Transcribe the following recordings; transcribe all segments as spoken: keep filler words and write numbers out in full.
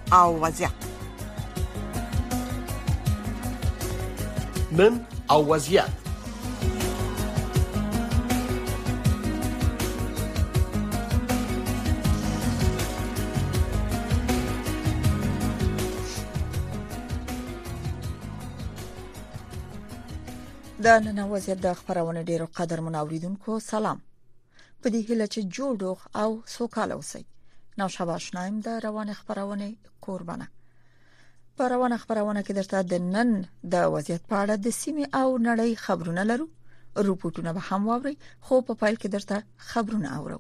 او وضعیت. نن او وضعیت. د نن وضعیت د خبرونه ډیرو قدر منوریدونکو سلام. په دې هیله چې جوړ او سوکاله اوسئ. نو شاباش نایم د روان خبرونه قربانه. په روان خبرونه کې درته د نن د وضعیت په اړه د سیمې او نړۍ خبرونه لرو. رپورټونه به هم واوري، خو په پایل کې درته خبرونه اورو.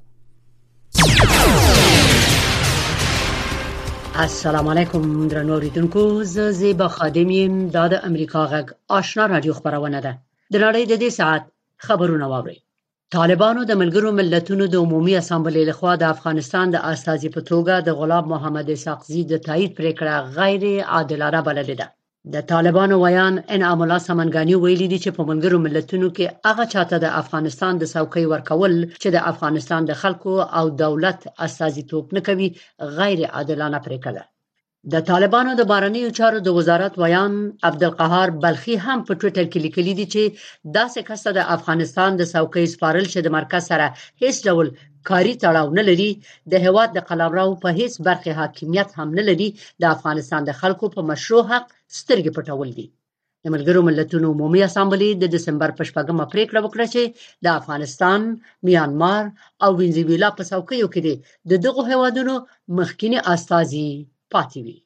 السلام علیکم درنو اوریدونکو، زه زیبا خادم یم. دا د امریکا غږ آشنا رادیو خبرونه ده. د نړۍ د دې ساعت خبرونه واوري. طالبانو د ملګرو ملتونو د عمومي اسامبلې لخوا د افغانستان د استازي په توګه د غلام محمد اسحاقزي د تایید پریکړه غیر عادلانه بللې ده. د طالبانو ویان انعام الله سمنګانی ویلي دي چې په ملګرو ملتونو کې هغه چاته د افغانستان د څوکۍ ورکول چې د افغانستان د خلکو او دولت استازیتوب نه کوي غیر عادلانه پریکړه ده. د طالبانو د بهرنیو چارو د وزارت ویان عبدالقهار بلخي هم په ټوئیټر کې لیکلي دي چې داسې کس ته د افغانستان د څوکۍ سپارل چې د مرکز سره هیڅ ډول کاری تړاو نه لري، د هیواد د قلمرو په هیڅ برخه حاکمیت هم نه لري، د افغانستان د خلکو په مشروع حق سترګې پټول دي. د ملګرو ملتونو عمومي اسامبلې د دسمبر په شپږمه پریکړه وکړه چې د افغانستان، میانمار او وینزویلا په څوکیو کې د دغو هیوادونو مخکینی استازي پاتې وي.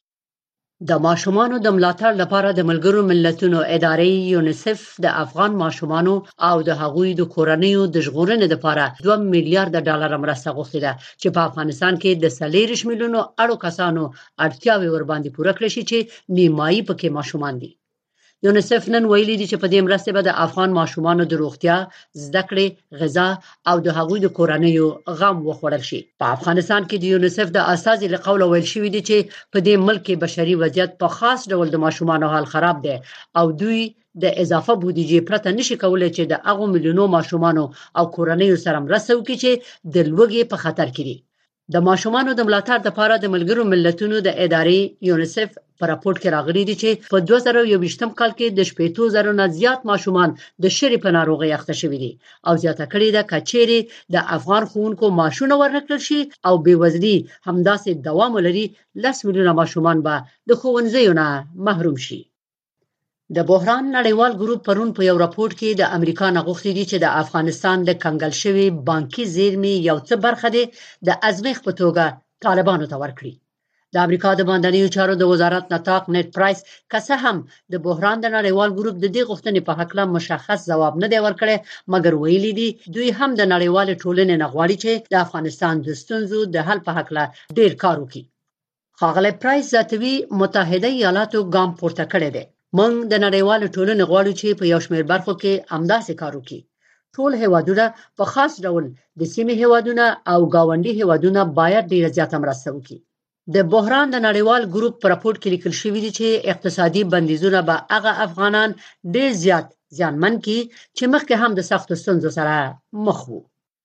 د ماشومانو د ملاتړ لپاره د ملګرو ملتونو ادارې یونیسف د افغان ماشومانو او د هغوی د کورنیو د ژغورنې لپاره دوه میلیارډ ډالر مرسته غوښتې ده چې په افغانستان کې د څلوېښت میلیونو اړو کسانو اړتیاوې ورباندې پوره کړي شي چې نیمایي پکې ماشومان دي. یونیسف نن ویلي دي چې په دې مرسته به د افغان ماشومانو د روغتیا، زده کړې، غذا او د هغوی د کورنیو غم وخوړل شي. په افغانستان کې د یونیسف د استازي له قوله ویل شوی دی چې په دې ملک کې بشري وضعیت په خاص ډول د ماشومانو حال خراب دی او دوی د اضافه بودیجې پرته نشي کولای چې د هغو میلیونو ماشومانو او کورنیو سره مرسته وکړي چې د لوږې په خطر کې دي. د ماشومانو د ملاتړ لپاره د ملګرو ملتونو د ادارې یونیسف په راپورټ کې راغلي دي چې په دوه زره یوویشتم کال کې د شپېتو زرو نه زیات ماشومان د شری په ناروغۍ اخته شوي دي او زیاته کړې ده که چیرې د افغان ښوونکو معاشونه ورنکړل شي او بېوزلي همداسې دوام ولري، لس میلیونه ماشومان به د ښوونځیو نه محروم شي. د بحران نړیوال ګروپ پرون په یو راپورټ کې د امریکا نه غوښتي دي چې د افغانستان د کنګل شوی بانکي زیرمې یو څه برخه ده د ازمېښت په توګه طالبانو ته ورکړي. د امریکا د باندنیو چارو د وزارت نطاق نیټ پرایس که څه هم د بحران د نړیوال ګروپ د دې غوښتنې په هکله مشخص ځواب نه دی ورکړی، مګر ویلي دي دوی هم د نړیوالې ټولنې نه غواړي چې د افغانستان د ستونزو د حل په هکله ډیر کار وکړي. ښاغلی پرایس زیاتوي متحده ایالاتو ګام پورته کړی دی. موږ د نړیوالې ټولنې غواړو چې په یو شمېر برخو کې همداسې کار وکړي. ټول هیوادونه په خاص ډول د سیمې هیوادونه او ګاونډي هیوادونه باید ډیره زیاته مرسته وکړي. د بحران د نړیوال ګروپ په راپورټ کې لیکل شوي دي چې اقتصادي بندیزونه به هغه افغانان ډیر زیات زیانمن کړي چې مخکې هم د سختو ستونزو سره مخ وو.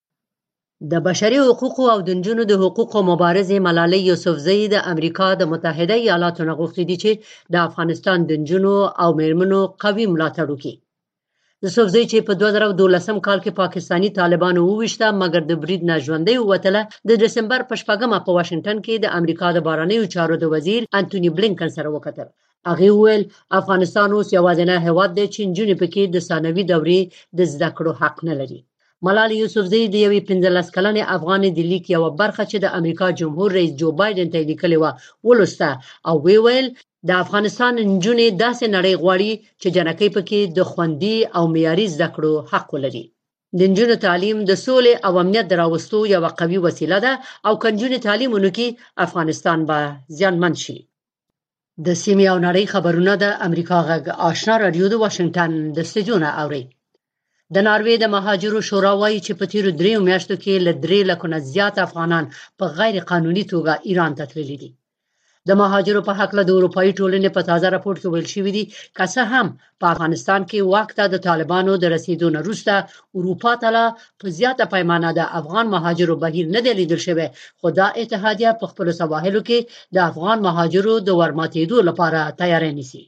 د بشري حقوقو او د نجونو د حقوقو مبارزې ملالۍ یوسفزۍ د امریکا د متحده ایالاتو نه غوښتي دي چې د افغانستان د نجونو او میرمنو قوي ملاتړ وکړي. یوسفزۍ چې په دوه زره دولسم کال کې پاکستانی طالبانو وویشته مګر د برید نه ژوندۍ ووتله، د دسمبر په شپږمه په واشنګټن کې د امریکا د بهرنیو چارو د وزیر انټوني بلینکن سره وکتل. هغې وویل افغانستان اوس یوازینی هیواد دی چې نجونې پکې د ثانوي دورې د زده کړو حق نه لري. ملالۍ یوسفزۍ د یوې پنځلس کلنې افغانې د لیک یوه برخه چې د امریکا جمهور رئیس جو بایدن ته یې لیکلې وه ولوسته او ویې ویل د افغانستان نجونې داسې نړۍ غواړي چې جنکۍ پکې د خوندي او معیاري زده کړو حق ولري. د نجونو تعلیم د سولې او امنیت د راوستو یوه قوي وسیله ده او که نجونې تعلیم ونه کړي افغانستان به زیانمن شي. د سیمې او نړۍ خبرونه د امریکا غږ آشنا رادیو د واشنګټن د استودیو نه اوري. د ناروې د مهاجرو شورا وایي چې په تیرو دریو میاشتو کې له درې لکو نه زیات افغانان په غیر قانوني توګه ایران ته تللي دي. د د مهاجرو په حق له د اروپאי ټولنې په تازه راپور کې ویل شوی دی که څه هم په افغانستان کې واک ته د طالبانو د رسیدو نه وروسته اروپا ته لا په زیاته پیمانه د افغان مهاجرو بهیر نه دی لیدل شوی، خو دا اتحادیه په خپل سواحلو کې د افغان مهاجرو د ورماتېدو لپاره تیاری نیسي.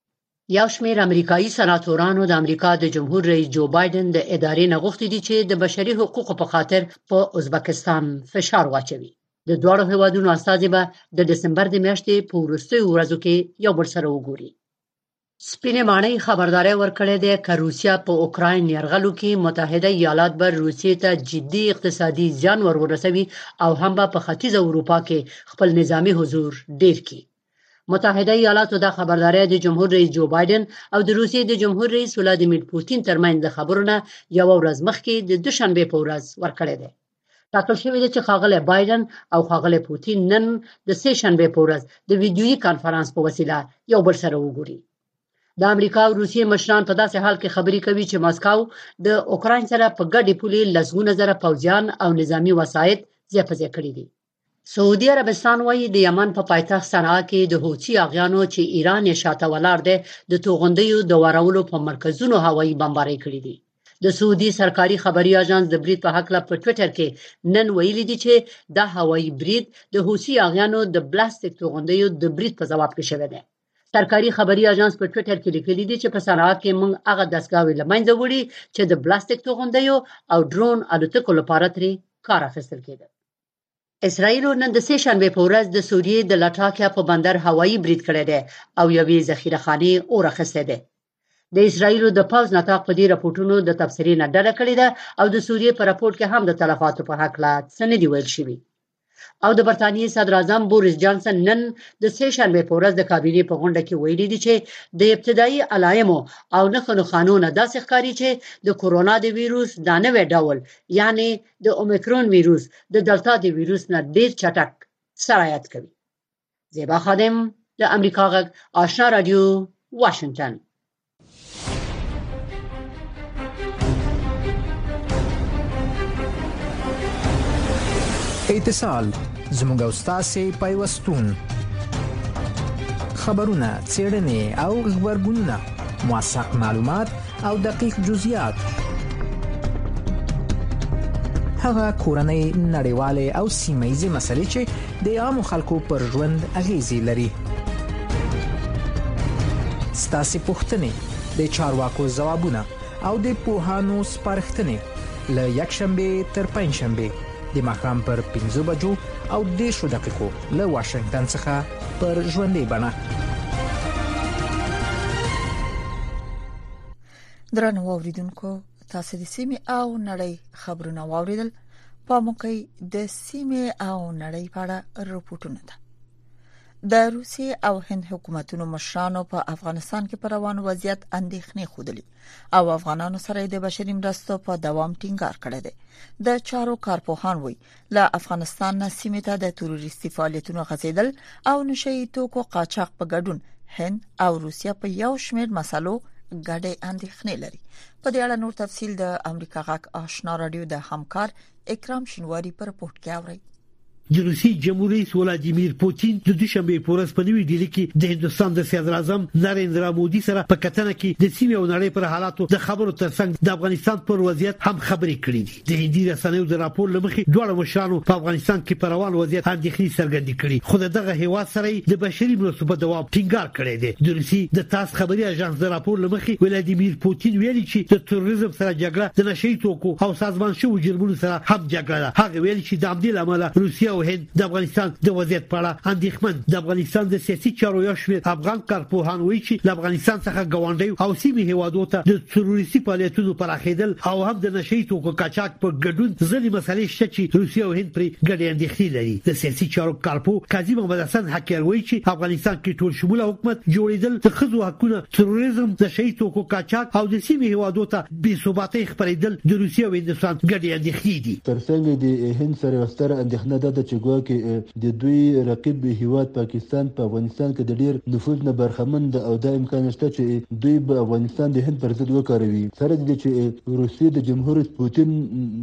یو شمېر امریکایي سناتورانو د امریکا د جمهور رئیس جو بایدن د ادارې نه غوښتي دي چې د بشري حقوقو په خاطر په ازبکستان فشار واچوي. د دوه هیوادونو استازي به د دسمبر د میاشتې په وروستیو ورځو کې یو بل سره وګوري. سپینې ماڼۍ خبرداري ورکړې ده چې روسیا په اوکراین یرغلو کې متحده ایالات به روسیې ته جدي اقتصادي زیان ورورسوي او هم به په ختیځ اروپا کې خپل نظامی حضور ډیر کړي. متحده ایالاتو دا خبرداري د جمهور رئیس جو بایدن او د روسیې د جمهور رئیس ولادیمیر پوتین ترمنځ د خبرونه یو ورځ مخکې د دوشنبه په ورځ ورکړې ده. ټاکل شوی دی چې ښاغلی بایدن او ښاغلی پوتین نن د سه شنبه په ورځ د ویډیویي کانفرنس په وسیله یو بل سره وګوري. د امریکا او روسیې مشران په داسې حال کې خبرې کوي چې ماسکو د اوکراین سره په ګډې پولې لسګونه زره پوځیان او نظامی وسایط ځپځې کړي دي. سعودي عربستان وايي د یمن په پایتخت صنعا کې د حوثي اغیانو چې ایران یې شاته ولاړ دی د توغندیو د وراولو په مرکزونو هوایي بمبارۍ کړې دي. د سعودي سرکاري خبري اژانس د برید په حق له په ټوئیټر کې نن ویلي دي چې د هوایي برید د حوثي اغیانو د بلاستیک توغندیو د برید په جواب کې شوی دی. سرکاري خبري اژانس په ټوئیټر کې لیکلي دي چې په صنعا کې موږ هغه دستګاوې لمنځه وړي چې د بلاستیک توغندیو او ډرون الوتکو لپاره ترې کار اخیستل کېده. اسرائیل نن د سه شنبه په ورځ د سوریې د لټاکیا په بندر هوایي برید کړی دی او یوې ذخیره خانې اور اخیستې ده. د اسرائیل د پاوز نطاق په دې راپورټونو د تفسیري نه ډډه کړې ده او د سوریې په راپورټ کې هم د تلفاتو په حق لا څه نه دی ویل شوی. او د برتانیې صدر اعظم بوریس جانسن نن د سه شنبه په ورځ د کابینې په غونډه کې ویلي دي چې د ابتدایي علایمو او نښو قانون داسې ښکاري چې د کورونا د ویروس د نوې ډول یعنی د اومیکرون ویروس د دلتا د ویروس نه ډیر چټک سرایت کوي. زیبا خادم د امریکا غږ آشنا رادیو واشنگټن. اتصال زموږ او ستاسو پیوستون خبرونه څېړنې او خبرګونونه موثق معلومات او دقیق جزئیات هغه کورنۍ نړیوالې او سیمه‌ییزې مسلې چې د عامو خلکو پر ژوند اغیزې لري. ستاسو پوښتنې د چارواکو ځوابونه او د پوهانو سپارښتنې له یکشنبه تر پنځشنبه د ماښام پر پنځه بجو او دېرشو دقیقو له واشنگټن څخه پر ژوندۍ بڼه. درنو اوریدونکو، تاسو د سیمې او نړۍ خبرونه واوریدل. په موقع د سیمې او نړۍ په اړه راپورټونه ده. د روسیې او هند حکومتونو مشرانو په افغانستان کې پر روان وضعیت اندېښنې خوده او افغانانو سره د بشري مرستو په دوام ټینګار کړی دی. د چارو کارپوهان وایي له افغانستان نه سیمې ته د تروریستي فعالیتونو غځیدل او نشئی توکو قاچاق په ګډون هند او روسیا په یو شمېر مسلو ګډه اندېښنې لري. په دې اړه نور تفصیل د امریکا غږ آشنا رادیو د همکار اکرام شینواری پر رپورت کې اوري. د روسي جمهور رئیس ولادیمیر پوتین د دوشنبه په ورځ په نوې ډیلي کې د هندستان د صدر اعظم نریندرا مودي سره په کتنه کې د سیمې او نړۍ پر حالاتو د خبرو ترڅنګ د افغانستان پر وضعیت هم خبرې کړې دي. د هندي رسنیو د راپور لمخې دواړه مشرانو په افغانستان کې پر روان وضعیت اندېښنې څرګندې کړې، خو دغه هیواد سره د بشري مرستو په دوام ټینګار کړی دی. د روسي د تاس خبري اژانس د راپور لمخې ولادیمیر پوتین ویلي چې د تروریزم سره جګړه د نشئی توکو او سازمان شوو جرمونو سره هم جګړه ده. هغه ویلي چې د همدې لامل روسیا او هند د افغانستان د وضعیت په اړه اندېښمن. د افغانستان د سیاسي چارو یو شمېر افغان کارپوهان وایي چې د افغانستان څخه ګاونډي او سیمې هیوادو ته د تروریستي فعالیتونو پراخېدل او هم د نشئی توکو قاچاق په ګډون ځلې مسلې شته چې روسیا او هند پرې ګډې اندېښنې لري. د سیاسي چارو کارپو قاضي محمد حسن حکیر وایي چې افغانستان کې ټول شموله حکومت جوړېدل د ښځو حقوقو، تروریزم، نشئی توکو قاچاق او د سیمې هیوادو ته بې ثباتۍ خپرېدل د روسیا او هندستان ګډې اندېښنې دي. ترڅنګ د هند سره ستر اندېښنه ده ده چې ګواکې د دوی رقیب هیواد پاکستان په افغانستان کې د ډیر نفوذ نه برخمن ده او دا امکان شته چې دوی به افغانستان د هند پر ضد وکاروي. سره دې چې روسیې د جمهور پوتین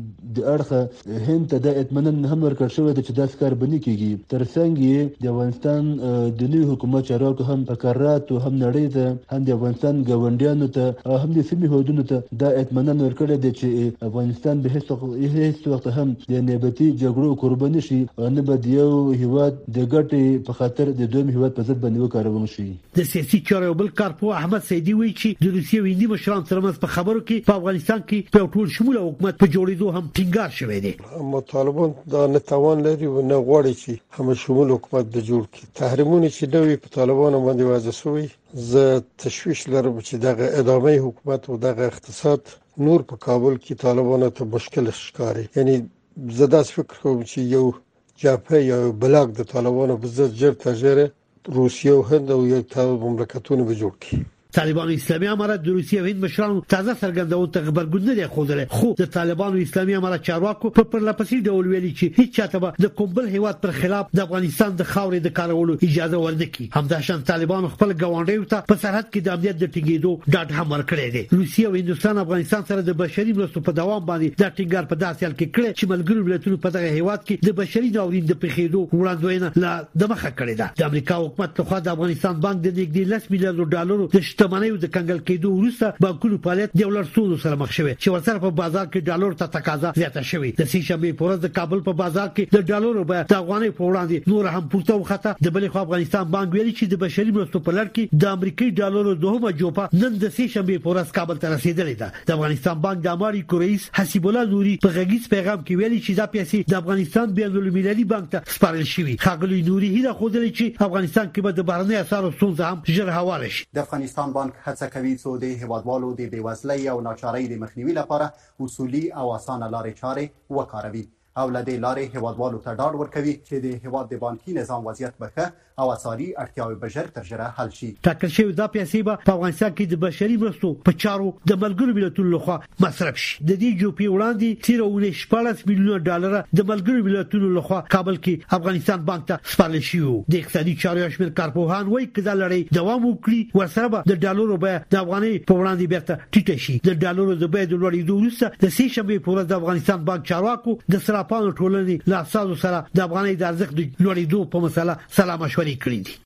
د اړخه هند ته د اطمینان هم ورکړ شوی چې دا کار بنې کیږي. ترڅنګ یې د افغانستان د نوي حکومت چارواکو هم فقرات او هم نړۍ ته هم د افغانستان ګاونډیانو ته او هم د سیمې هیوادونو ته دا اطمینان ورکړی دی چې افغانستان به هیڅ وخت هم د نیابتي جګړو قرباني شي او نه به د یو هیواد د ګټې په خاطر د دویم هیواد په ضد باندې وکارول شي. د سیاسي چارو بل کارپو احمد سیدی وایي چې د روسیې او هندي مشرانو ترمنځ په خبرو کې په افغانستان کې په ټول شموله حکومت په جوړېدو هم ټینګار شوی دی. اما طالبان دا نه توان لري او نه غواړي چې هم شمول حکومت د جوړ کړي. تحریمونه چې نوې په طالبانو باندې وضع شوی زه تشویش لرم چې دغه ادامه حکومت او دغه اقتصاد نور په کابل کې طالبانو ته مشکل ښکاري. یعنی زه داس فکر کوم چې یو جبهه یا بلاک د طالبانو په ضد جر تجره روسیه او هند او یک تا مملکتونه به جوړ کړي. طالبان اسلامي امارات د روسیې او هند مشرانو تازه څرګندونه ته خبرګون نه دی خوده، خو د طالبان اسلامي امارات چارواکو په پرلپسې ډول ویلي چې هیڅ چاته به د کومبل هیواد پر خلاف د افغانستان د خاورې د کارولو اجازه ورنکړي. همداشان طالبان خپل ګاونډیو ته په سرحد کې د امنیت د ټینګېدو ډاډ هم ورکړی دی. روسیې او هندستان افغانستان سره د بشري مرستو په دوام باندې د ټینګار په داسې حال کې کړی چې ملګرو ملتونو په دغه هیواد کې د بشري ناورین د پیښېدو وړاندوینه لا د مخه کړې ده. د امریکا حکومت لخوا د افغانستان بانک د نږدې لس میلیارډ ډالرو د شتمنیو د کنګل کېدو وروسته بانکونو فعالیت د ولرسونو سره مخ شوی چې ورسره په بازار کې ډالر ته تقاضا زیاته شوې. د سې شنبې په ورځ د کابل په بازار کې د ډالرو بیه د افغانۍ په وړاندې نور هم پورته وخته. د بلې خوا افغانستان بانک ویلي چې د بشري مرستو په لړ کې د امریکایي ډالرو دوهمه جوپه نن د سې شنبې په ورځ کابل ته رسیدلې ده. د افغانستان بانک د امریکا رئیس حسیب الله نوري په غږیز پیغام کې ویلي چې دا پیسې د افغانستان بین المللي بانک ته سپارل شوې. ښاغلي نوري هیله خوده چې افغانستان کې به د بهرنۍ اسعارو ستونزه هم ژر هواره شي. د افغانستان بانک هڅه کوي چې د هیوادوالو د بېوزلۍ او ناچارۍ د مخنیوي لپاره اصولي او اسانه لارې چارې وکاروي او له دې لارې هیوادوالو ته ډاډ ورکوي چې د هیواد د بانکي نظام وضعیت به ښه او اساري اړتیاوې به ژر تر ژره حل شي. ټاکل شوی دا پیسې به په افغانستان کې د بشري مرستو په چارو د ملګرو ملتونو لخوا مصرف شي. د دې جوپې وړاندې تیر او شپږ میلیونه ډالر د ملګرو ملتونو لخوا کابل کې افغانستان بانک ته سپارل شي. د اقتصادي چارو شمیر کارپوهان وایي چې دا لړۍ دوام وکړي ورسره به د ډالرو بیه د افغانۍ په وړاندې بیرته ټیټه شي. د ډالرو د بیې د لوړېدو وروسته د سې شنبې په ورځ د افغانستان بانک چارواکو د صرافانو ټولنې له اساسو سره د افغانۍ د ارزښت د لوړېدو په مسله سلا مشورې کړې دي.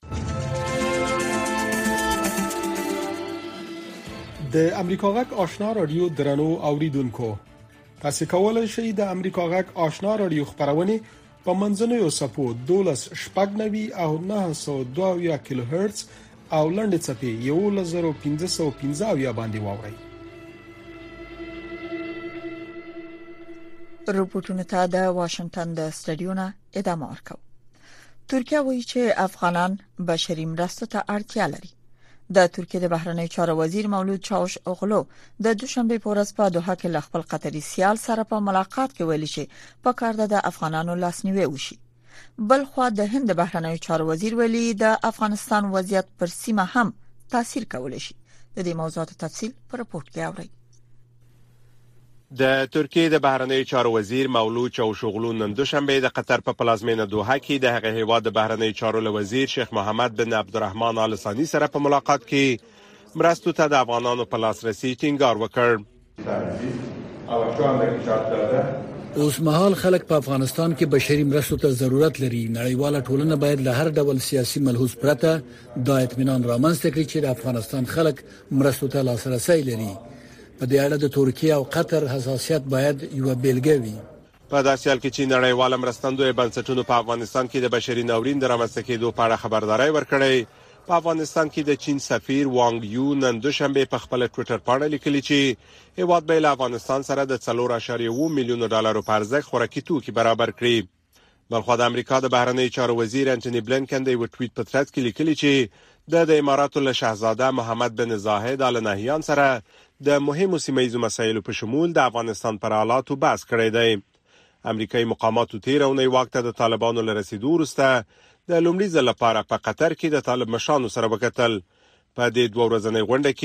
د امریکا غږ آشنا رادیو درنو اوریدونکو، تاسو کولای شئ د امریکا غږ آشنا رادیو خبرونه په منځنوي سپو دولس شپږ نوي او نه سو دوه کیلو هرتز او لنډ چپی یو لزر پنځه سو پنځه یا باندې واورئ. رپورټونه ته د واشنگټن د سټډیو نه ادامه ورکوي. ترکیه وایي چې افغانان بشري مرستو ته اړتیا لري. د ترکیه د بهرنی چارو وزیر مولود چاوش اوغلو د دوشنبه په ورځ په دوحه کې ل خپل قطري سیال سره په ملاقات کې ویلي چې په کار ده د افغانانو لاسنیوي وشي. بل خو د هند بهرنی چارو وزیر ویلي د افغانستان وضعیت پر سیمه هم تاثیر کولی شي. د دې موضوعات تفصیل په رپورت کې اورئ. د ترکیه د بهرنی چارو وزیر مولود چاوشوغلو نن دوشنبه د قطر په پلازمینه دوحه کې د هغه هیواد د بهرنی چارو وزیر شیخ محمد بن عبدالرحمن آل ثانی سره په ملاقات کې مرستو ته د افغانانو په لاسرسي ټینګار وکړ. اوس مهال خلک په افغانستان کې بشري مرستو ته ضرورت لري. نړیواله ټولنه باید له هر ډول سیاسي ملحوظ پرته د اطمینان رامنځته کړي چې د افغانستان خلک مرستو ته لاسرسي لري. په دې اړه د ترکیه او قطر حساسیت باید یو بیلګه وي. په داسې حال کې چې نړیواله مرستندوی بنسټونو په افغانستان کې د بشري ناورین د رامنځته کېدو په اړه خبرداري ورکړې، په افغانستان کې د چین سفیر وانګ یو نن دوشنبه په خپل ټوئیټر باندې لیکلي چې هیواد به له افغانستان سره د څلور اعشاریه اووه میلیون ډالر په ارزښت خوراکي توکي برابر کړي. بلخو د امریکا د بهرنی چارو وزیر انټونی بلینکن د یو ټویټ په ترڅ کې لیکلي چې د اماراتو له شاهزاده محمد بن زاهد ال نهیان سره د مهمو سیمه‌ایزو مسایلو په شمول د افغانستان پر حالاتو بحث کړی دی. امریکایي مقاماتو تیر اونۍ واک ته د طالبانو له رسیدو وروسته د لومړي ځل لپاره په قطر کې د طالب مشرانو سره وکتل. په دې دوه ورځنۍ غونډه کې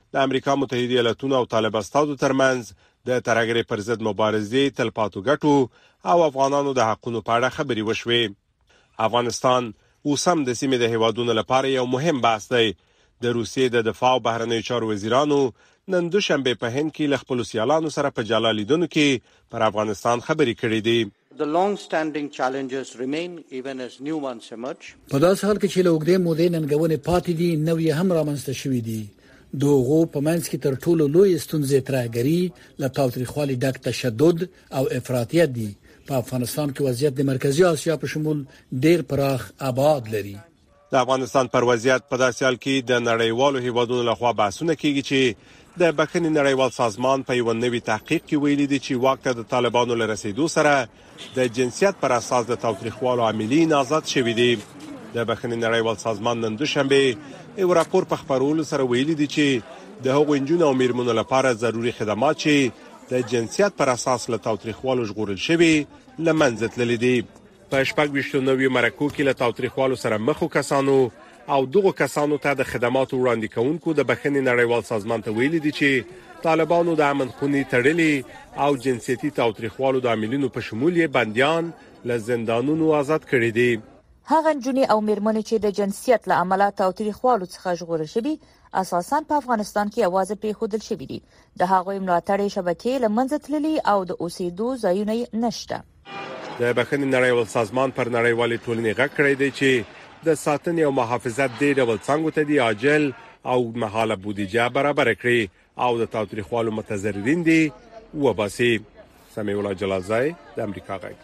د امریکا متحده ایالاتونو او طالبانو ترمنځ د ترهګرۍ پر ضد مبارزې تلپاتو ګټو او افغانانو د حقونو په اړه خبرې وشوې. افغانستان اوس هم د سیمې د هیوادونو لپاره یو مهم بحث دی. د روسیې د دفاع او بهرنیو چارو وزیرانو نن دوشنبه په هند کې له خپلو سیالانو سره په جلا لیدنو کې پر افغانستان خبرې کړې دي. The long-standing challenges remain even as new ones emerge. په داس حال کې چې له اوږدې مودې ننګونې پاتې دي، نوې هم رامنځته شوې دي. دغه په منځ کې تر ټولو لوی ستونزې ترهګري، له تاوتریخوالي ډک تشدد او افراطیت دي. په افغانستان کې وضعیت د مرکزی اسیا په شمول ډېر پراخ آباد لري. د افغانستان پر وضعیت په داسې حال کې د نړیوالو هیوادونو لخوا بحثونه کیږي چې د بخښنې نړیوال سازمان په یو نوي تحقیق کې ویلي دي چې واک ته د طالبانو له رسیدو سره د جنسیت پر اساس د تاوتریخوالو عاملین آزاد شوي دي. د بخښنې نړیوال سازمان نن دوشنبه یو راپور په خبرولو سره ویلي دي چې د هغو نجونو او میرمنو لپاره ضروري خدمات چې د جنسیت پر اساس له تاوتریخوالو ژغورل شوي له منځه تللي دي. په شپږ ویشتو نویو مرکو کې له تاوتریخوالو سره مخ کسانو او دغه کسانو ته د خدماتو وړاندې کوونکو د بخښنې نړیوال سازمان ته ویلي دي چې طالبانو د امن خونې تړلې او جنسيتي تاوتریخوالو د عاملینو په شمول یې بنديان له زندانونو آزاد کړي دي. هغه جنونی او میرمنې چې د جنسیت له امله تاوتریخوالو څخه ژغورل شوي اساساً په افغانستان کې اواز په خودل شوي دي. د هغوی ملاتړ شبکې له منځه تللي او د اوسېدو ځایونه نشته. د بخښنې نړیوال سازمان پر نړیوالې ټولنې غږ کړی دی چې د ساتنې او محافظت د ډول څنګه ته دی عاجل او مهاله بودیجه برابر کړي او د تاوتریخوالو متضررین دي وباسي. سمیع الله جلالزای د امریکا غږ.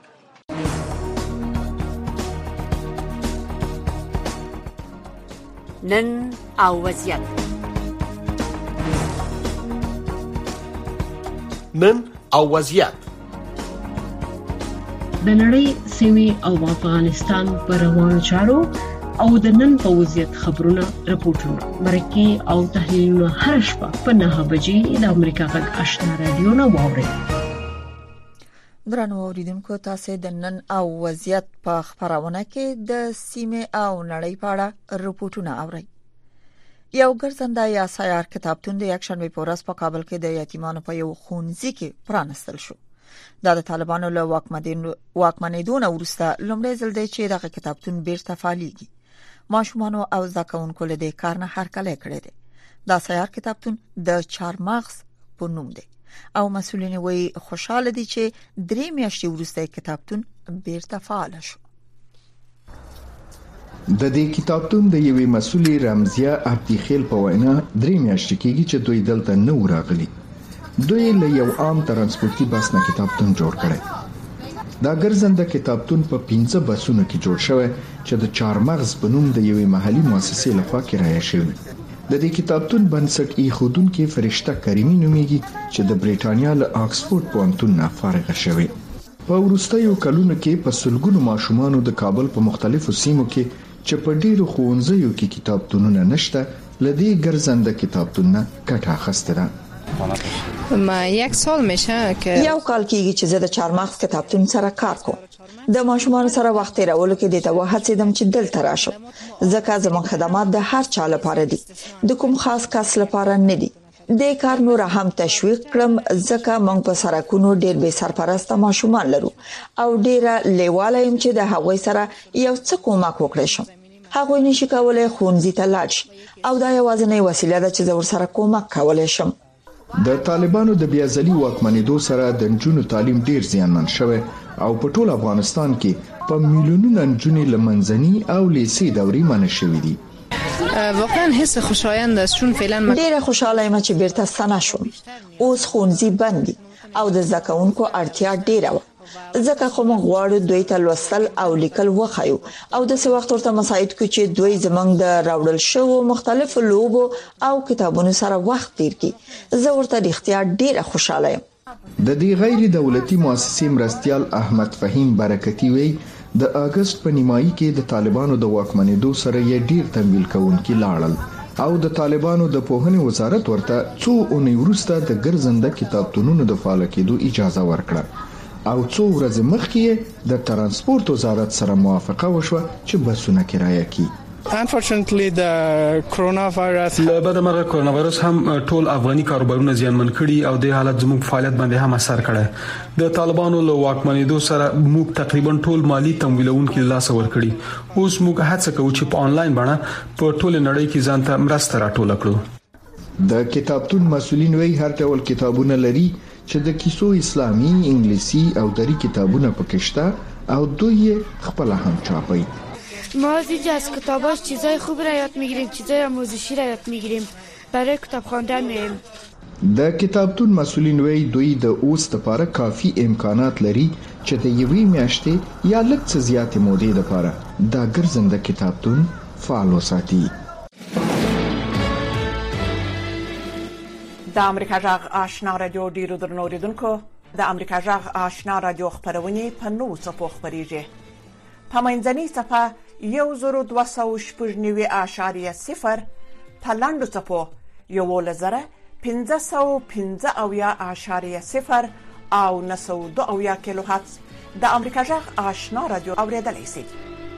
نن او وضعیت نن او وضعیت د نړۍ سیمې او افغانستان پر روانو چارو او د نن په وضعیت خبرونه راپورټونه مرکه او تحلیلونه هر شپه په نه بجې د امریکا غږ آشنا رادیو نه واوري. درنو اوریدونکو، تاسو د نن او وضعیت په خبرونه کې د سیمې او نړۍ په اړه راپورټونه اورئ. یو ګرځنده یا سیار کتابتون د یکشنبه په ورځ په کابل کې د یتیمانو په یو ښوونځي کې پرانستل شو. دا د طالبانو له واکمنېدو نه وروسته لومړی ځل دی چې دغه کتابتون بیرته فعالېږي. ماشومانو او زده کوونکو له دې کار نه هرکلی کړی دی. دا سیار کتابتون د چارمغز په نوم دی او مسؤلین وایي خوشاله دي چې درې میاشتې وروسته کتابتون بیرته فعال شو. د دې کتابتون د یوې مسؤلې رمزیه عبدیخیل په وینا درې میاشتې کېږي چې دوی دلته نه وراغلي. دوی له یو عام ترانسپورتي بس نه کتابتون جوړ کړی. دا ګرځنده کتابتون په پنځه بسونو کې جوړ شوی چې د چارمغز په نوم د یوې محلي مؤسسې لخوا کرایه شوی. د دې کتابتون بنسټ ایښودونکو فرشته کریمي نومیږي چې د بریټانیا له آکسفورد پوهنتون نه فارغه شوی. په وروستیو کلونو کې په سلګونو ماشومانو د کابل په مختلفو سیمو کې چې په ډیرو ښوونځیو کې کتابتونونه نشته لدی ګرځنده کتابتون نه ګټه اخیسته ده. ما یک سال میشه که یو کال کېږي چې زه د چارمغز کتابتون سره کار کوم. د ماشومان سره وخت تیرولو کې د ته هڅیدم چې دلته راشم. ځکه زموږ خدمات د هر چا لپاره دي، د کوم خاص کس لپاره نه دي. د کار نور هم تشویق کړم ځکه موږ په سرکونو ډېر به سرپرسته ماشومان لرو او ډېر لیواله يم چې د هغوی سره یو څه کومک وکړم شم. هغوی نشي کولای ښوونځي ته لاړ شي او دا یوازینۍ وسیله ده چې زه ورسره کومک کولای شم. د طالبانو د بیازلي واکمنېدو سره د نجونو تعلیم ډیر زیانمن شوی او په ټول افغانستان کې په میلیونونو نجونې لمنځني او لیسې دورې منع شوې دي. واقعا حس خوشایند است چون فعلا ډیره خوشاله یم چې بیرته ستنه شوم. اوس ښوونځي بند دي او د زده کوونکو اړتیا ډیره و. ځکه خو موږ غواړو دوی ته لوستل او لیکل وخایو او د څه وخت ورته مساعد کو چې دوی زمنګ د راوړل شوو مختلفو لوبو او کتابونو سره وخت تیر کړي. زه ورته د اختیار ډیره خوشاله یم. د دې غیر دولتي مؤسسې مرستيال احمد فهیم برکتی وی د اگست په نیمایي کې د طالبانو د واکمنېدو سره یې ډیر تمویل کوونکي لاړل او د طالبانو د پوهنې وزارت ورته څو اونۍ وروسته د ګرځنده کتابتونونو د فعال کېدو اجازه ورکړه او څو ورځې مخکې د ترانسپورت وزارت سره موافقه وشوه چې بسونه کرایه کړي. Unfortunately the coronavirus لبد مرغه کرونا وایرس هم ټول افغاني کاروبارونه زیانمن کړي او د حالت زموږ فعالیت باندې هم اثر کړی د طالبانو له واکمنېدو سره موږ تقریبا ټول مالی تمویلونکو لاس ور کړی اوس موږ هڅه کوو چې په انلاین بڼه په ټول نړۍ کې ځان ته مرسته راټول کړو د کتابتون مسولین وی هر ډول کتابونه لري چې د کیسو اسلامي انګلیسي او دری کتابونه پکې شته او دوی خپل هم چاپي ما از اینجا از کتاباش چیزای خوب را یاد میگیریم چیزای آموزشی را یاد میگیریم برای کتاب خواندن میریم د کتابتون مسولین وی دوی د اوس لپاره کافي امکانات لري چې د یوې میاشتې یا لږ څه زیاتې مودې لپاره د ګرځنده کتابتون فعال وساتي د امریکا جغ آشنا رادیو ډیرو درنو اوریدونکو د امریکا جغ آشنا رادیو خبرونه په نو څپو خبريږي په منځني صفه یو زرو دوه سوه شپږ نوي اعشاریه صفر په لاندو څپو یو لزره پنځه سوه پنځه اویا اعشاریه صفر او نه سوه دوه اویا کیلو هرتز د امریکا جغ آشنا رادیو اوریدلای شئ.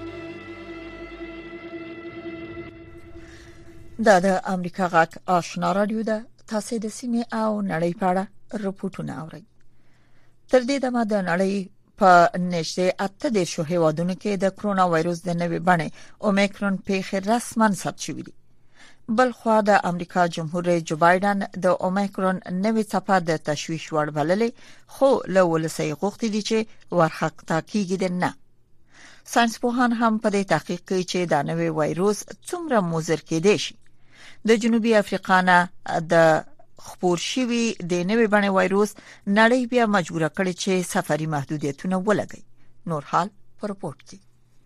دا د امریکا غږ آشنا رادیو ده. تاسو د سیمې او نړۍ په اړه رپورټونه اورئ. تر دې دمه د نړۍ په نږدې اته دیرشو هیوادونو کې د کرونا وایروس د نوې بڼې اومیکرون پیښې رسماً ثبت شوې دي. بل خو د امریکا جمهور رئیس جو بایدن د اومیکرون نوې څپه د تشویش وړ بللې خو له ولسي غوښتي دي چې ورخطا کیږي نه. ساينس پوهان هم په دې تحقیق کوي چې دا نوې وایروس څومره مضر کېدای شي. د جنوبي افریقا نه د خپور شوی د نوې بڼې وایروس نړۍ بیا مجبور کړي چې سفري محدودیتونه ولګي. نور حال پر رپورت کې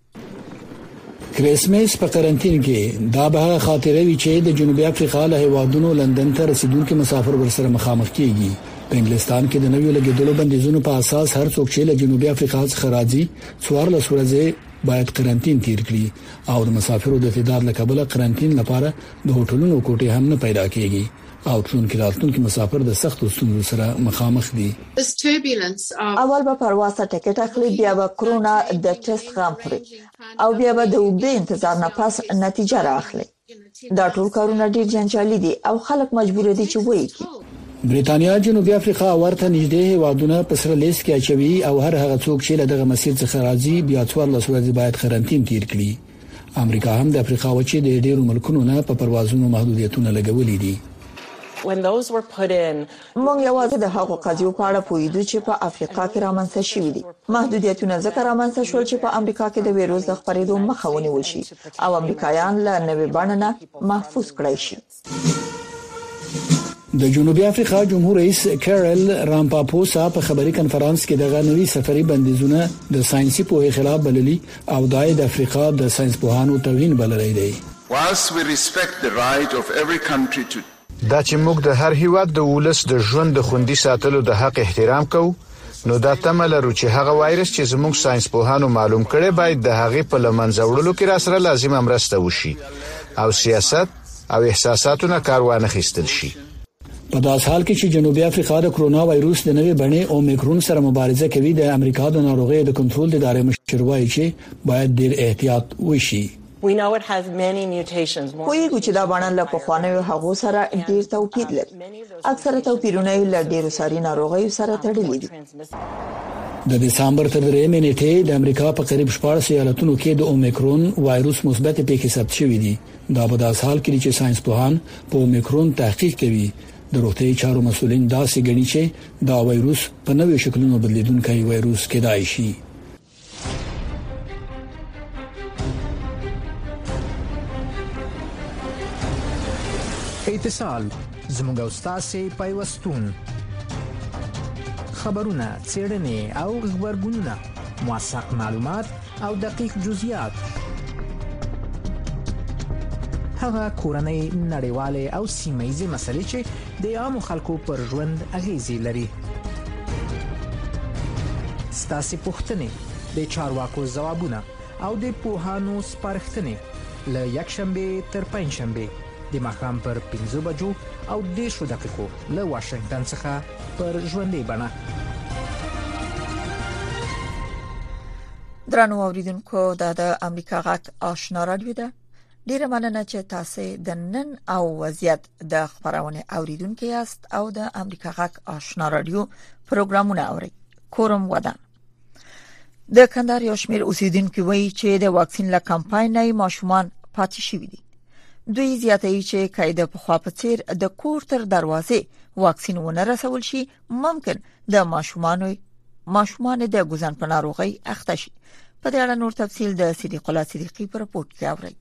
کریسمس په قرنټین کې دا به خاطره وي چې د جنوبي افریقا له هیوادونو لندن ته رسیدونکو مسافر ورسره مخامخ کیږي. په انګلستان کې د نویو لګیدلو بندیزونو په اساس هر څوک چې له جنوبي افریقا څخه راځي څوارلس ورځې باید قرنټین تیر کړي او د مسافرو د تعداد له کبله قرنټین لپاره د هوټلونو کوټې هم نه پیدا کیږي او ټول کې راتلونکي مسافر د سختو ستونزو سره مخامخ دي. اول به پرواز ته ټیکټ اخلي بیا به کرونا د ټیسټ غام خوري او بیا به د اوږدې انتظار نه پس نتیجه راخلي. دا ټول کارونه ډیر جنجالي دي او خلک مجبور دي چې وایي کی. بریتانیا جنوبي افریقا ورته نږدې هیوادونه په سره لیست کې اچوي او هر هغه څوک چې له دغه مسیر څخه راځي بیا څوارلس ورځې باید قرنټین تیر کړي. امریکا هم د افریقا وچې د ډیرو ملکونو نه په پروازونو محدودیتونه لګولې دي. when those were put in مونږ یوازې د هغو قضیو په اړه پوهیدو چې په افریقا کې رامنځته شوي دي. محدودیتونه ځکه رامنځته شول چې په امریکا کې د ویروس د خپرېدو مخه ونیول شي او امریکایان له نوې بڼې نه محفوظ کړي شي. د جنوبي افریقا جمهور رئیس کارل رامپاپوسا په خبري کنفرانس کې دغه نوي سفري بندیزونه د ساينسي پوهې خلاف بللي او د افریقا د ساينس پوهانو توهین بللی دی. Whilst we respect the right of every country to دا چې موږ د هر هیواد د ولس د ژوند د خوندي ساتلو د حق احترام کوو نو دا تمه لرو چې هغه وایرس چې زموږ ساينس پوهانو معلوم کړي باید د هغې په لمنځه وړلو کې راسره لازم مرسته وشي او سیاست او احساساتونه کار وانه خیستل شي. په داس حال کې چې جنوبي افریقا د کرونا وایروس د نوې بڼې اومیکرون سره مبارزه کوي د امریکا د ناروغیو د کنټرول د ادارې مشر وایي چې باید ډیر احتیاط وشي. We know it has many mutations. کوی چې دا باندې له پخوانیو هغو سره ډیر توپیر لري. اکثره توپیرونه یې له ډیرو ساري ناروغیو سره تړلي دي. د دسمبر تر درېمې نیټې د امریکا په قریب شپږ ایالتونو کې د اومیکرون وایروس مثبت پیښې ثبت شوې دي. دا په داس حال کې چې ساينس پوهان په اومیکرون تحقیق کوي. د روغتي چارو مسولین داسې ګڼي چې دا وایروس په نوې شکلونو بدلیدونکی وایروس کېدای شي. اتصال زموږ استاد پیوستون خبرونه څېړنې او خبرګونونه موثق معلومات او دقیق جزئیات هغه کورنۍ نړیوالې او سیمه‌ییزې مسلې چې د عامو خلکو پر ژوند اغیزې لري. ستاسو پوښتنې د چارواکو ځوابونه او د پوهانو سپارښتنې له یکشنبه تر پنځشنبه د ماښام پر پنځه بجو او دېرشو دقیقو له واشنگټن څخه پر ژوندۍ بڼه. درنو اوریدونکو دا د امریکا غږ آشنا رادیو ده. ډیره مننه چې تاسو د نن او وضعیت د خبرونه اوریدونکو یاست او د امریکا غږ آشنا رادیو پروګرامونه اورئ. کورم ودان د کندهار یو شمېر اوسیدونکو وایي چې د واکسین له کمپاین نه ماشومان پاتې شوي دي. دوی زیاتوي چې قاعده په خوا په څیر د کور تر دروازې واکسین ونه رسول شي ممکن د ماشومانو ماشومان د ګوزن په ناروغي اخته شي. په دې اړه نور تفصیل د صدیق الله صدیقی په رپورت کې اورئ.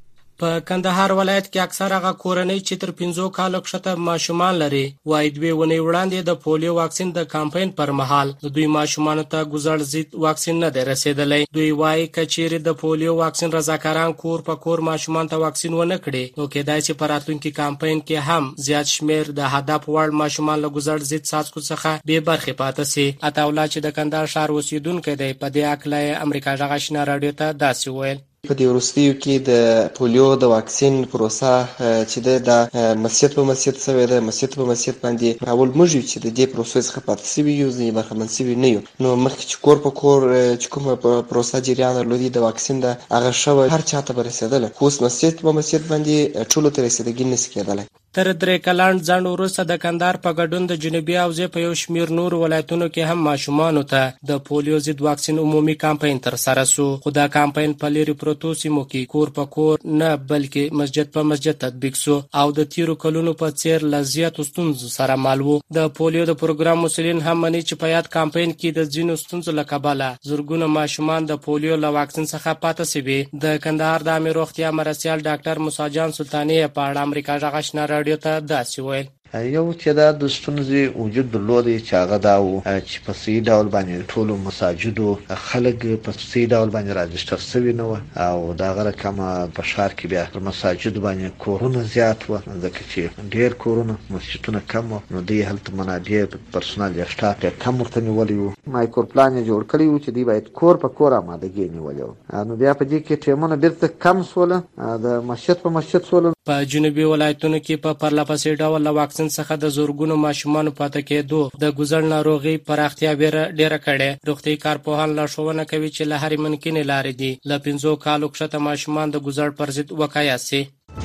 په کندهار ولایت کې اکثره هغه کورنۍ چې تر پنځو کالو کښته ماشومان لري وایي دوی ونی وړاندې د پولیو واکسین د کمپاین پر مهال د دوی ماشومانو ته ګوزړ ضد واکسین نه دی رسیدلی. دوی وایي کچېرې د پولیو واکسین رضاکاران کور په کور ماشومان ته واکسین ونه کړي نو کېدای شي په راتلونکي کمپاین کې هم زیات شمیر د هدف وړ ماشومان له ګوزړ ضد څاڅکو څخه بې برخې پاتې سي. عطاالله چې د کندهار ښار اوسیدونکی دی په دې اړه امریکا غږ آشنا رادیو ته داسې وویل. په دې وروستیو کې د پولیو د واکسین پروسه چې د مسجد په مسجد سوی ده مسجد په مسجد باندې اول موږ چې د دې پروسې څخه پاتې سوي یو ځینې برخمن سوي نه یو نو مخکې چې کور په کور چې کومه پروسه جریان درلودي د واکسین د هغه شوی هر چاته به رسېدله خو اوس مسجد په مسجد باندې ټولو ته رسېدګي نشي کېدلی. تر درې کلن ځنډ وروسته د کندهار په ګډون د جنوبي حوزې په یو شمیر نور ولایتونو کې هم ماشومانو ته د پولیو ضد واکسین عمومي کمپاین تر سره سو. خو دا کمپاین په لري پروتو سیمو کې کور په کور نه بلکې مسجد په مسجد تطبیق سو او د تیرو کلونو په څیر لزیات ستونزو سره مل وو. د پولیو د پروګرام مسولین هم مني چې په یاد کمپاین کې د ځینو ستونزو له کبله زرګونه ماشومان د پولیو له واکسین څخه پاتې شوي. د کندهار د عامه روغتیا مرستیال ډاکټر موسی جان سلطانی په اړه امریکا غږ آشنا رادیو ته داسې وویل. یو تعداد د ستونزې وجود درلود چې هغه دا و چې په صحیح ډول باندې ټولو مساجدو خلک په صحیح ډول باندې راجستر شوي نه و او دا غره کومه په ښار کې بیا په مساجد باندې کورونه زیات و ځکه چې ډېر کورونه مسجدونه کم و نو دوی هلته منابع پرسونال یا شټاف کم ورته نیولي وو. مایکرو پلان یې جوړ کړی و چې دوی باید کور په کور آمادګي نیولې وو نو بیا په دې کې ټیمونه بیرته کم سوله د مسجد په مسجد سوله. په جنوبي ولایتونو کې په پرله پسې ډول واکسین څخه د زورګونو ماشومان پاتې کېدو د ګوزړ ناروغي پراختیا ډیره کړې. روغتي کارپوهان لارښوونه کوي چې له هرې ممکنې لارې دي له پنځو کالو کښته ماشومان د ګوزړ پر ضد وقایه سي.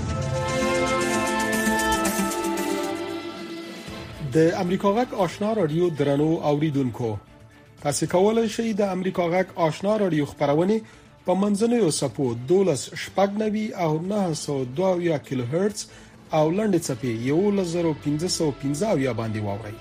د امریکا غږ آشنا رادیو درنو اوریدونکو تاسو کولای شئ د امریکا غږ آشنا رادیو خبرونه په منځنوي سپو دولس شپږ نوي او نه سوه دوه کیلو هرتز او لنډ چپی یو زر پنځه سوه پنځه یا باندې واورئ.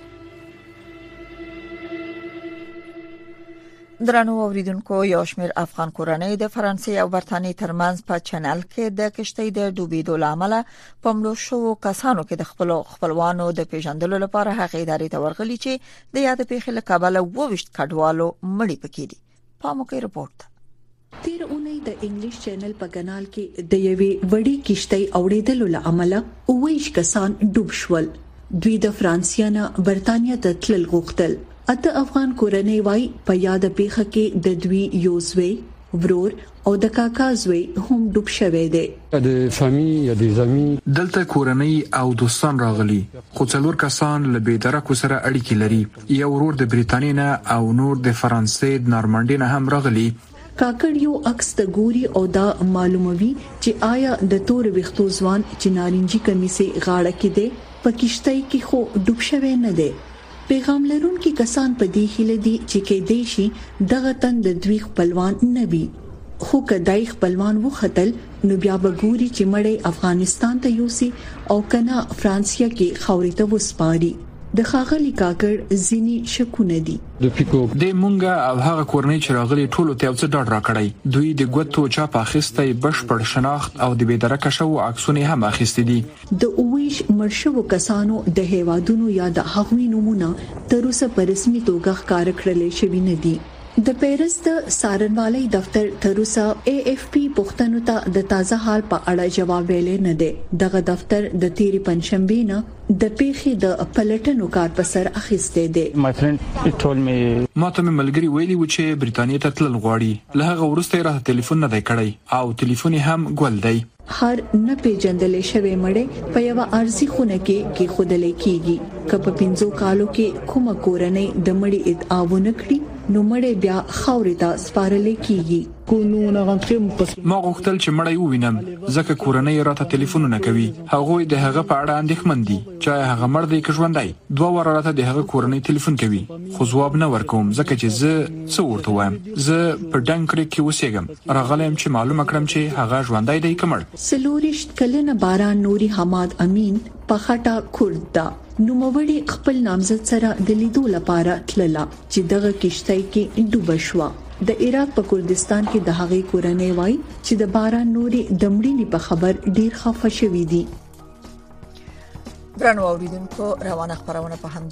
درنو اوریدونکو یو شمېر افغان کورنۍ د فرانسې او برتانیې ترمنځ په چینل کې د کشتۍ د ډوبېدو له امله په مړو شوو کسانو کې د خپل خپلوانو د پیژندلو لپاره هغې ادارې ته ورغلي چې د یاد پیښې له کبله اووه ویشت کډوالو مړي پکې دي. پاموکې رپورت. تیر اونۍ د انګلیش چینل په کانال کې د یوې وړې کشتۍ اوړېدلو له امله اووه ویشت کسان ډوب شول. دوی د فرانسې نه برتانیا ته تلل غوښتل. اته افغان کورنۍ وايي په یاد پیښه کې د دوی یو زوی ورور او د کاکا زوی هم ډوب شوی دی. د فامیل یا د زمي دلته کورنۍ او دوستان راغلي خو څلور کسان له بېدرکو سره اړیکې لري. یو ورور د بریتانیا نه او نور د فرانسې د نارمنډي نه هم راغلي. کاکړ یو عکس ته ګوري او دا معلوموي چې آیا د تور ویختو ځوان چې نارنجي کمیسې غاړه کې دی په کشتۍ کې خو ډوب شوی نه دی. پیغام لرونکي کسان په دې هیله دي چې کې دی شي دغه تن د دوی خپلوان نه وي خو کدای خپلوان وختل نو بیا به ګوري چې مړی افغانستان ته یوسي او کنه فرانسیا کې خاورې ته وسپاري. د خاغلی کاکړ زینی شکونه دي. د پیکو د مونږه او هغه کورنۍ چې راغلي ټولو ته څه ډاډ راکړی. دوی د ګوتو چا په اخیستې بشپړ شناخت او د بېدرکه شو عکسونه هم اخیستې دي. د اوویش مرشو کسانو د هیوادونو یا د هغوی نمونه تر اوسه په رسمي توګه ښکار کړل شوی نه دي. د پیرس د سارنوالۍ دفتر تر اوسه اے اف پی پښتنو ته د تازه حال په اړه جواب ویلې نه دی. دغه دفتر د تیری پنځشنبه نه د پیښې د پلټنو کار په سر اخیسته دی. My friend told me ما ته ملګری ویلي و چې بریتانیا ته تلل غواړي. له هغه وروسته را ټلیفون نه دی کړی او ټلیفون هم ګول دی. هر نه پیژندلې شوی مړی په یو ارزي خونه کې کې خودلې کیږي. کله په پنځو کالو کې کومه کورنۍ د مړی ادعا ونه کړي نو مړی بیا خاورې ته سپارل کیږي. ما غوښتل چې مړی ووینم ځکه کورنۍ راته ټلیفونونه کوي هغه د هغه په اړه اندېښمن دي چې هغه مړ دی که ژوندی دوه واره راته د هغه کورنۍ ټلیفون کوي خو ځواب نه ورکوم ځکه چې زه څه ورته وایم زه په ډنکرک کې اوسېږم راغلم چې معلومه کړم چې هغه ژوندی دی که مړ. سلوریشت کلنه باران نوري حماد امین په خټه کورد دا نوموړي خپل نامزد سره د لیدو لپاره تلله چې دغه کشتۍ کې ډوب شو. د عراق په کردستان کې د هغې کورنۍ وای چې د باران نوري دمړینی په خبر ډیر خفه شوې دي. برانو اوریدونکو روانه خبرونه په هم